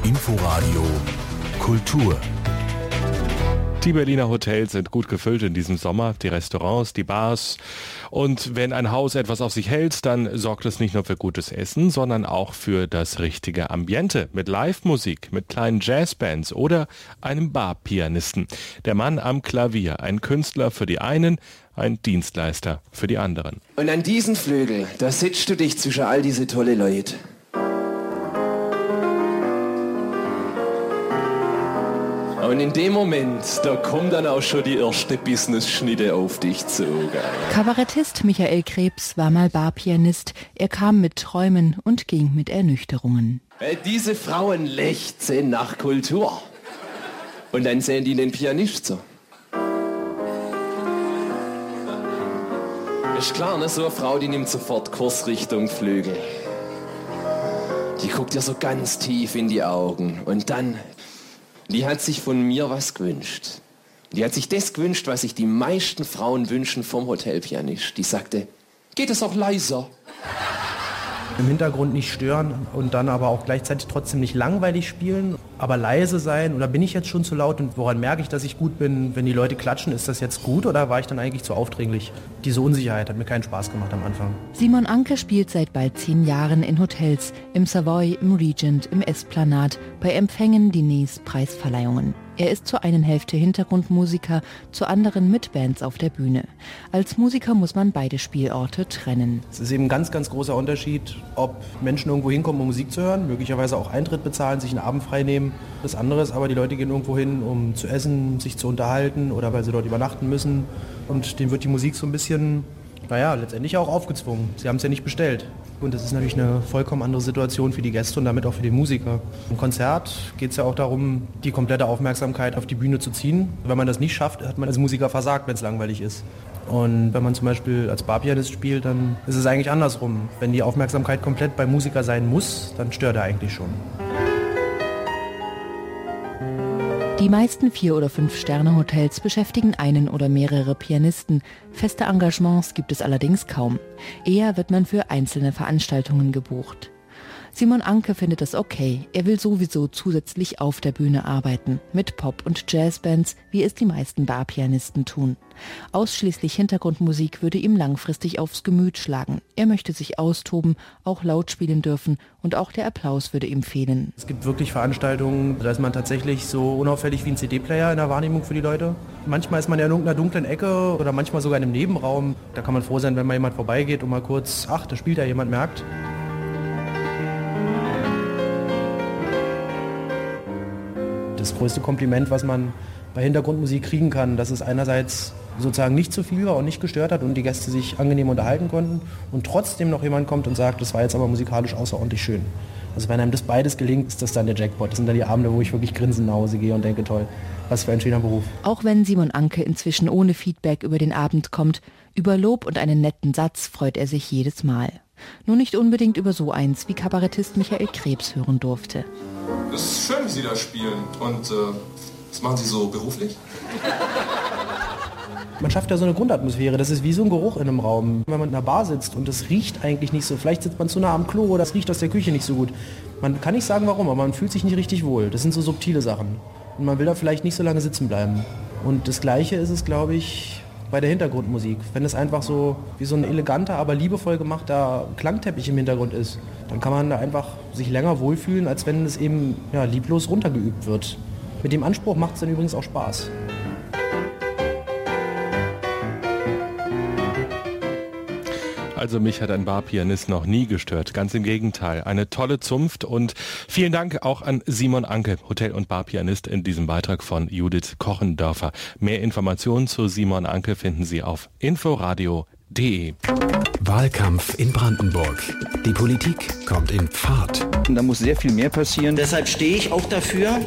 Inforadio Kultur. Die Berliner Hotels sind gut gefüllt in diesem Sommer, die Restaurants, die Bars. Und wenn ein Haus etwas auf sich hält, dann sorgt es nicht nur für gutes Essen, sondern auch für das richtige Ambiente mit Live-Musik, mit kleinen Jazzbands oder einem Barpianisten. Der Mann am Klavier, ein Künstler für die einen, ein Dienstleister für die anderen. Und an diesen Flügel, da sitzt du dich zwischen all diese tolle Leute. Und in dem Moment, da kommt dann auch schon die erste Business-Schnitte auf dich zu. Geil. Kabarettist Michael Krebs war mal Barpianist. Er kam mit Träumen und ging mit Ernüchterungen. Weil diese Frauen lechzen nach Kultur. Und dann sehen die den Pianist so. Ist klar, ne? So eine Frau, die nimmt sofort Kurs Richtung Flügel. Die guckt dir so ganz tief in die Augen. Und dann... Die hat sich von mir was gewünscht. Die hat sich das gewünscht, was sich die meisten Frauen wünschen vom Hotelpianist. Die sagte, geht es auch leiser? Im Hintergrund nicht stören und dann aber auch gleichzeitig trotzdem nicht langweilig spielen, aber leise sein. Oder bin ich jetzt schon zu laut und woran merke ich, dass ich gut bin? Wenn die Leute klatschen, ist das jetzt gut oder war ich dann eigentlich zu aufdringlich? Diese Unsicherheit hat mir keinen Spaß gemacht am Anfang. Simon Anke spielt seit bald 10 Jahren in Hotels, im Savoy, im Regent, im Esplanade, bei Empfängen, Diners, Preisverleihungen. Er ist zur einen Hälfte Hintergrundmusiker, zur anderen mit Bands auf der Bühne. Als Musiker muss man beide Spielorte trennen. Es ist eben ein ganz, ganz großer Unterschied, ob Menschen irgendwo hinkommen, um Musik zu hören, möglicherweise auch Eintritt bezahlen, sich einen Abend frei nehmen. Das andere ist aber, die Leute gehen irgendwo hin, um zu essen, sich zu unterhalten oder weil sie dort übernachten müssen. Und denen wird die Musik so ein bisschen, letztendlich auch aufgezwungen. Sie haben es ja nicht bestellt. Und das ist natürlich eine vollkommen andere Situation für die Gäste und damit auch für die Musiker. Im Konzert geht es ja auch darum, die komplette Aufmerksamkeit auf die Bühne zu ziehen. Wenn man das nicht schafft, hat man als Musiker versagt, wenn es langweilig ist. Und wenn man zum Beispiel als Barpianist spielt, dann ist es eigentlich andersrum. Wenn die Aufmerksamkeit komplett beim Musiker sein muss, dann stört er eigentlich schon. Die meisten 4- oder 5-Sterne-Hotels beschäftigen einen oder mehrere Pianisten. Feste Engagements gibt es allerdings kaum. Eher wird man für einzelne Veranstaltungen gebucht. Simon Anke findet das okay. Er will sowieso zusätzlich auf der Bühne arbeiten. Mit Pop- und Jazzbands, wie es die meisten Barpianisten tun. Ausschließlich Hintergrundmusik würde ihm langfristig aufs Gemüt schlagen. Er möchte sich austoben, auch laut spielen dürfen und auch der Applaus würde ihm fehlen. Es gibt wirklich Veranstaltungen, da ist man tatsächlich so unauffällig wie ein CD-Player in der Wahrnehmung für die Leute. Manchmal ist man ja in irgendeiner dunklen Ecke oder manchmal sogar in einem Nebenraum. Da kann man froh sein, wenn mal jemand vorbeigeht und mal kurz, da spielt ja jemand, merkt. Das größte Kompliment, was man bei Hintergrundmusik kriegen kann, dass es einerseits sozusagen nicht zu viel war und nicht gestört hat und die Gäste sich angenehm unterhalten konnten und trotzdem noch jemand kommt und sagt, das war jetzt aber musikalisch außerordentlich schön. Also wenn einem das beides gelingt, ist das dann der Jackpot. Das sind dann die Abende, wo ich wirklich grinsend nach Hause gehe und denke, toll, was für ein schöner Beruf. Auch wenn Simon Anke inzwischen ohne Feedback über den Abend kommt, über Lob und einen netten Satz freut er sich jedes Mal. Nur nicht unbedingt über so eins, wie Kabarettist Michael Krebs hören durfte. Das ist schön, wie Sie da spielen. Und was machen Sie so beruflich? Man schafft ja so eine Grundatmosphäre, das ist wie so ein Geruch in einem Raum. Wenn man in einer Bar sitzt und das riecht eigentlich nicht so, vielleicht sitzt man zu nah am Klo oder das riecht aus der Küche nicht so gut. Man kann nicht sagen warum, aber man fühlt sich nicht richtig wohl. Das sind so subtile Sachen. Und man will da vielleicht nicht so lange sitzen bleiben. Und das Gleiche ist es, glaube ich, bei der Hintergrundmusik. Wenn es einfach so wie so ein eleganter, aber liebevoll gemachter Klangteppich im Hintergrund ist, dann kann man da einfach sich länger wohlfühlen, als wenn es eben lieblos runtergeübt wird. Mit dem Anspruch macht es dann übrigens auch Spaß. Also mich hat ein Barpianist noch nie gestört. Ganz im Gegenteil. Eine tolle Zunft und vielen Dank auch an Simon Anke, Hotel- und Barpianist, in diesem Beitrag von Judith Kochendörfer. Mehr Informationen zu Simon Anke finden Sie auf inforadio.de. Wahlkampf in Brandenburg. Die Politik kommt in Fahrt. Da muss sehr viel mehr passieren. Deshalb stehe ich auch dafür,